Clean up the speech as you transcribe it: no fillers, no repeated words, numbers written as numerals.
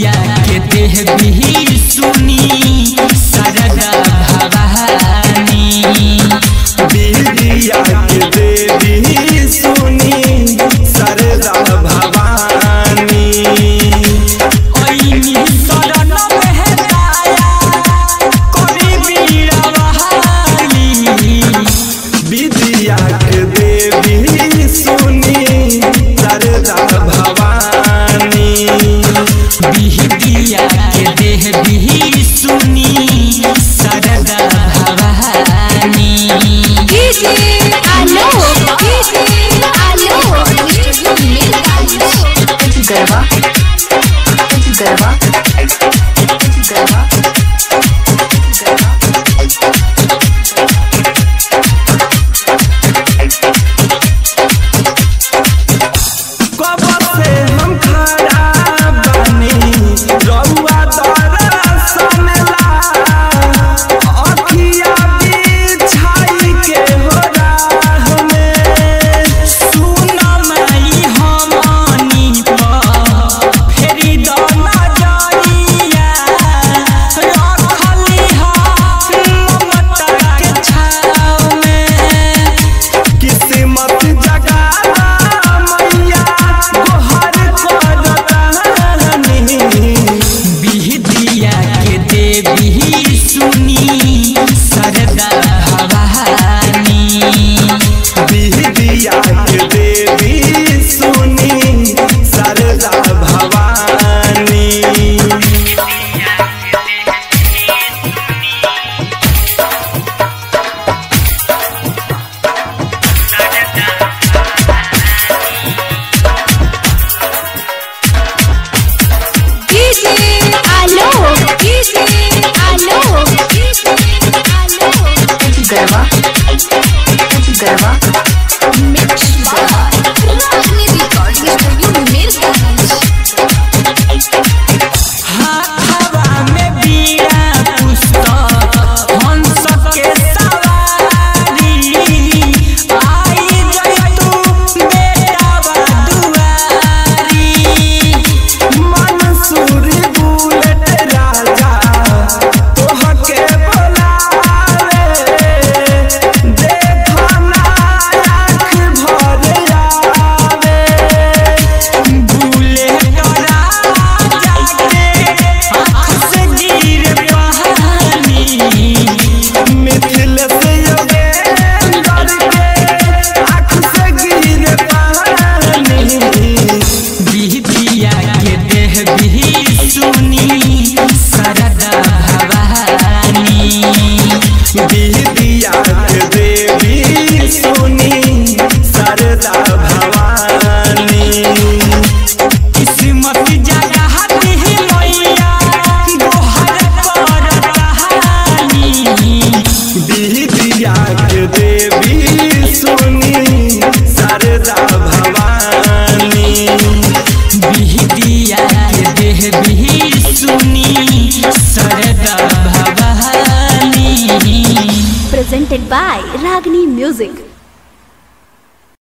बिहिदिया के देह बिही सुनी सरदा भवानी। बिहिदिया के देह बिही सुनी सरदा भवानी। ओइनी शरण में दाया कोरी बीरा बहानी। बिहिदिया के देह बिही सुनी सरदा भवानी। बिहिदिया के देह बिही सुनी सरदा भवानी। गरबा गरबा गरबा कब से हम खड़ा बनी रउआ दरसन ला। अखिया बिछाई के हो राह में। सुन माई हमनी पर फेरी द नजरिया। रखली हम ममता के छाव में। किस्मत जगाला मैया गोहर करतानी। बिहिदिया के देवी सुनी सरदा भवानी। बिहिदिया के देवी सुनी सरदा भवानी। गरबा गरबा हाथवा में बीड़ा पुस्तक हंस के सवारी। आई जय तू बेटावा दुआरी। मंसूर बुलेट राजा तोहके बोलावे। देखो ना आँख भर आवे। बुलेट राजा के आँख से गिर पानी। मिथिल से योगेंद्र के आँख से गिर पानी। बिहिदिया के देह बिही सुनी सरदा भवानी। बिहिदिया के देवी सुनी सरदा भवानी। किस्मत जगाती मैया गोहर करतानी। बिहिदिया के देवी सुनी सरदा भवानी। बिहिदिया के देह बिही सुनी Sharda Bhavani. presented by Ragini Music।